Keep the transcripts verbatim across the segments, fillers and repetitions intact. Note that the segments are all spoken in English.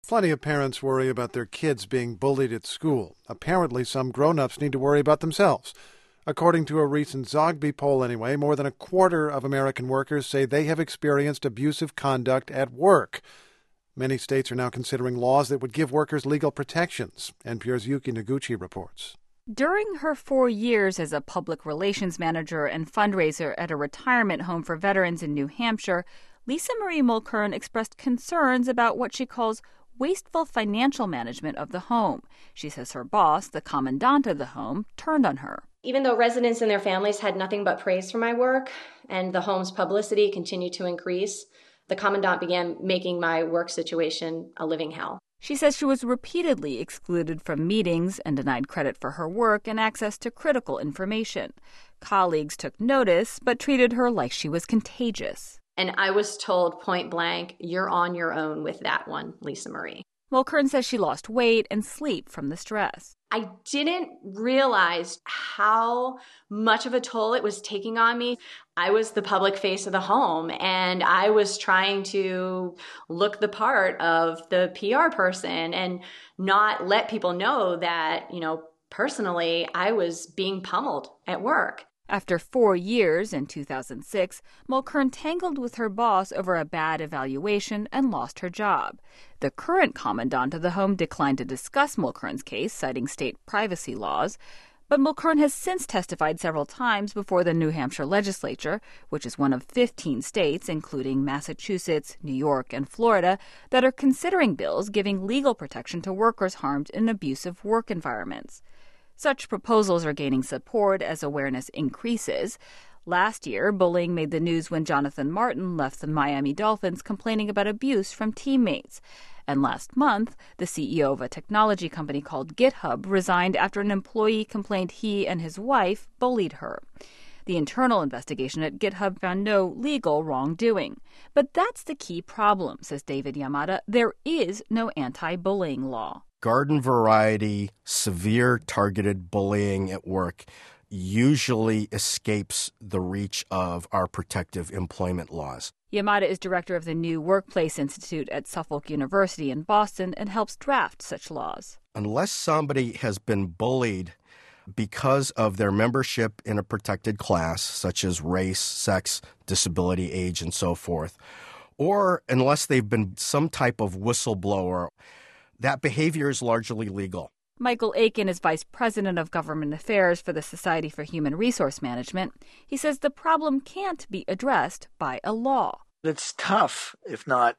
Plenty of parents worry about their kids being bullied at school. Apparently, some grown-ups need to worry about themselves. According to a recent Zogby poll anyway, more than a quarter of American workers say they have experienced abusive conduct at work. Many states are now considering laws that would give workers legal protections. N P R's Yuki Noguchi reports. During her four years as a public relations manager and fundraiser at a retirement home for veterans in New Hampshire, Lisa Marie Mulkern expressed concerns about what she calls wasteful financial management of the home. She says her boss, the commandant of the home, turned on her. Even though residents and their families had nothing but praise for my work and the home's publicity continued to increase, the commandant began making my work situation a living hell. She says she was repeatedly excluded from meetings and denied credit for her work and access to critical information. Colleagues took notice but treated her like she was contagious. And I was told point blank, you're on your own with that one, Lisa Marie. Mulkern says she lost weight and sleep from the stress. I didn't realize how much of a toll it was taking on me. I was the public face of the home, and I was trying to look the part of the P R person and not let people know that, you know, personally, I was being pummeled at work. After four years, in two thousand six, Mulkern tangled with her boss over a bad evaluation and lost her job. The current commandant of the home declined to discuss Mulkern's case, citing state privacy laws. But Mulkern has since testified several times before the New Hampshire legislature, which is one of fifteen states, including Massachusetts, New York, and Florida, that are considering bills giving legal protection to workers harmed in abusive work environments. Such proposals are gaining support as awareness increases. Last year, bullying made the news when Jonathan Martin left the Miami Dolphins complaining about abuse from teammates. And last month, the C E O of a technology company called GitHub resigned after an employee complained he and his wife bullied her. The internal investigation at GitHub found no legal wrongdoing. But that's the key problem, says David Yamada. There is no anti-bullying law. Garden variety, severe targeted bullying at work usually escapes the reach of our protective employment laws. Yamada is director of the New Workplace Institute at Suffolk University in Boston and helps draft such laws. Unless somebody has been bullied because of their membership in a protected class, such as race, sex, disability, age, and so forth, or unless they've been some type of whistleblower, that behavior is largely legal. Michael Aiken is vice president of government affairs for the Society for Human Resource Management. He says the problem can't be addressed by a law. It's tough, if not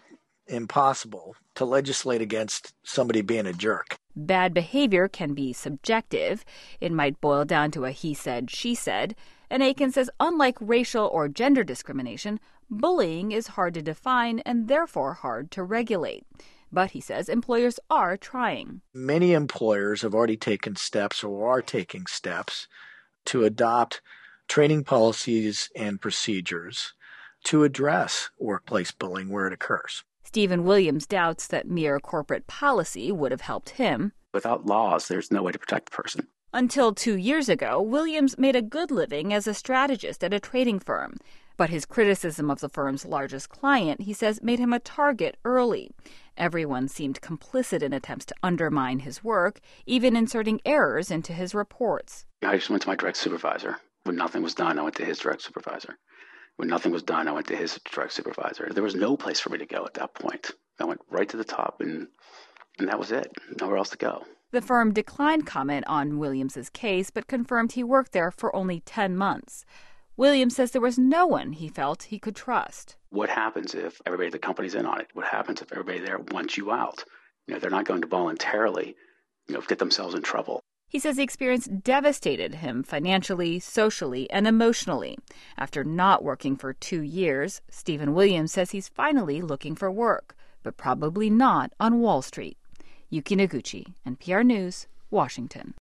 impossible, to legislate against somebody being a jerk. Bad behavior can be subjective. It might boil down to a he said, she said. And Aiken says unlike racial or gender discrimination, bullying is hard to define and therefore hard to regulate. But, he says, employers are trying. Many employers have already taken steps or are taking steps to adopt training policies and procedures to address workplace bullying where it occurs. Stephen Williams doubts that mere corporate policy would have helped him. Without laws, there's no way to protect the person. Until two years ago, Williams made a good living as a strategist at a trading firm. But his criticism of the firm's largest client, he says, made him a target early. Everyone seemed complicit in attempts to undermine his work, even inserting errors into his reports. I just went to my direct supervisor. When nothing was done, I went to his direct supervisor. When nothing was done, I went to his direct supervisor. There was no place for me to go at that point. I went right to the top, and, and that was it. Nowhere else to go. The firm declined comment on Williams's case, but confirmed he worked there for only ten months. Williams says there was no one he felt he could trust. What happens if everybody at the company's in on it? What happens if everybody there wants you out? You know, they're not going to voluntarily, you know, get themselves in trouble. He says the experience devastated him financially, socially, and emotionally. After not working for two years, Stephen Williams says he's finally looking for work, but probably not on Wall Street. Yuki Noguchi, N P R News, Washington.